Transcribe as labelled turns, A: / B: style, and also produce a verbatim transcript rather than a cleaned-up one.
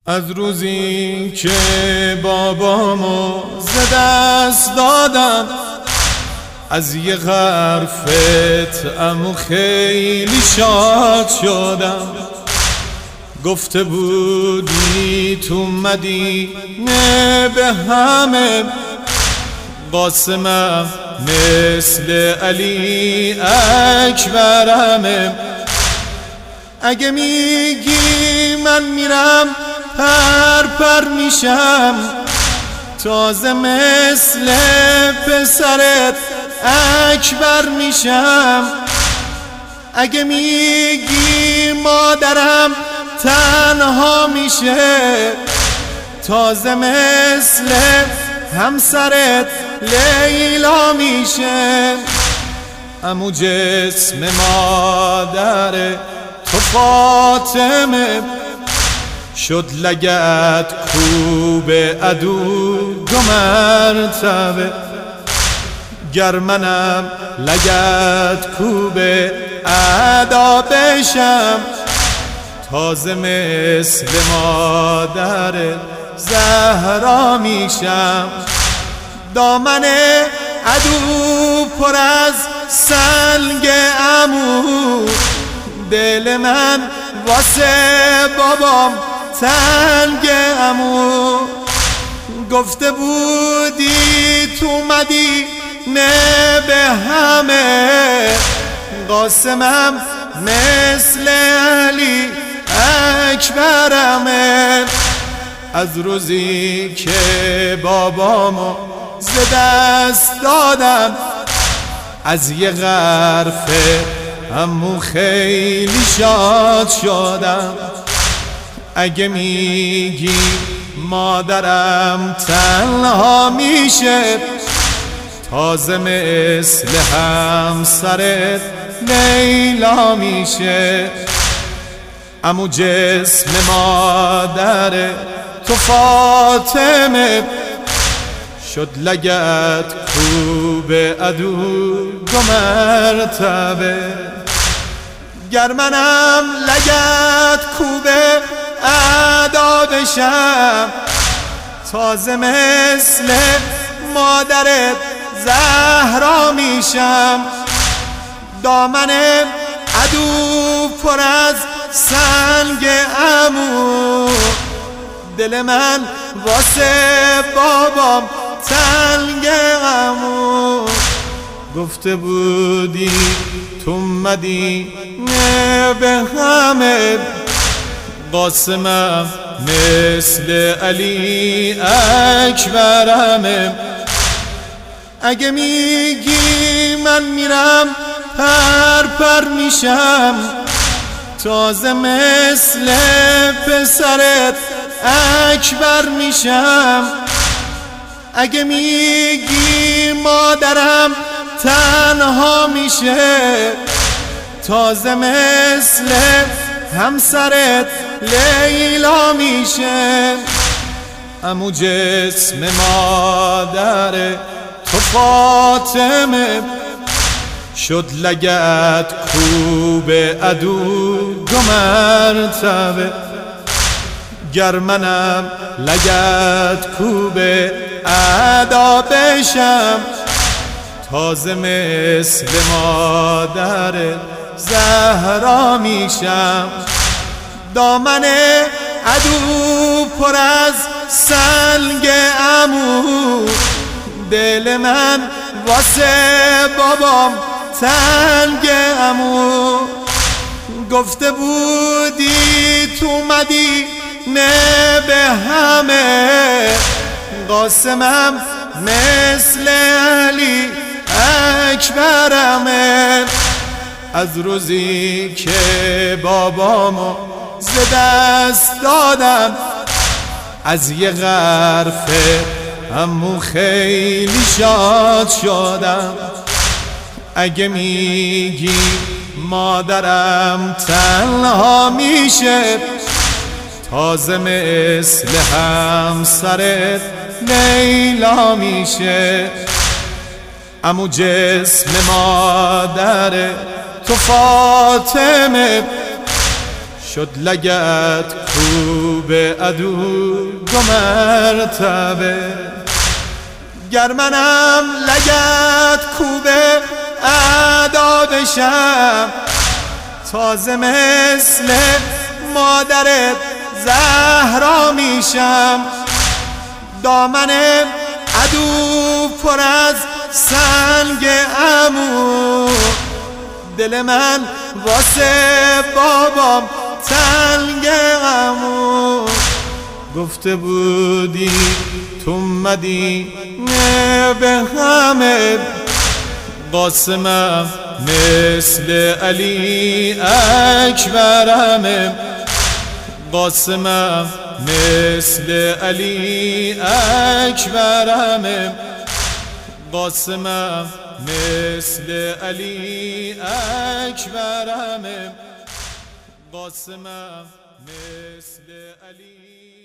A: از روزی که بابامو ز دست دادم، از یه حرفت عمو خیلی شاد شدم. گفته بودی تو مدینه به همه، قاسمم مثل علی اکبرمه. اگه میگی من میرم پر پر میشم، تازه مثل پسرت اکبر میشم. اگه میگی مادرم تنها میشه، تازه مثل همسرت لیلا میشه. عمو جسم مادر تو فاطمه، شد لگد کوب عدو دو مرتبه. گر منم لگد کوب اعدا بشم، تازه مثل مادر زهرا میشم. دامن عدو پر از سنگ عمو، دل من واسه بابام تنگ عمو. گفته بودی تو مدینه به همه، قاسمم مثل علی اکبرمه. از روزی که بابامو ز دست دادم، از یه حرفه عمو خیلی شاد شدم. اگه میگی مادرم تنها میشه، تازه مثل همسرت لیلا میشه. عمو جسم مادر تو فاطمه، شد لگد کوب عدو دو مرتبه. گر منم لگد کوب اعدا بشم، تازه مثل مادرت زهرا میشم. دامن عدو پر از سنگ عمو، دل من واسه بابام تنگ عمو. گفته بودی تو مدینه به همه، قاسمم مثل علی اکبرمه. اگه میگی من میرم پر پر میشم، تازه مثل پسرت اکبر میشم. اگه میگی مادرم تنها میشه، تازه مثل همسرت لیلا میشه. عمو جسم مادر تو فاطمه، شد لگد کوب عدو دو مرتبه. گر منم لگد کوب اعدا بشم، تازه مثل مادر زهرا میشم. دامن عدو پر از سنگ عمو، دل من واسه بابام تنگ عمو. گفته بودی تو مدینه به همه، قاسمم مثل علی اکبرمه. از روزی که بابامو ز دست دادم، از یه حرفه عمو خیلی شاد شدم. اگه میگی مادرم تنها میشه، تازه مثل همسرت لیلا میشه. عمو جسم مادر تو فاطمه، شد لگت کوب عدو دو مرتبه. گر منم لگت کوب اعدا بشم، تازه مثل مادرت زهرا میشم. دامن عدو پر از سنگ عمو، دل من واسه بابام تنگ عمو. گفته بودی تو مدینه به همه، قاسمم مثل علی اکبرمه. قاسمم مثل علی اکبرمه. قاسمم مثل علی اکبرمه. قاسمم مثل علی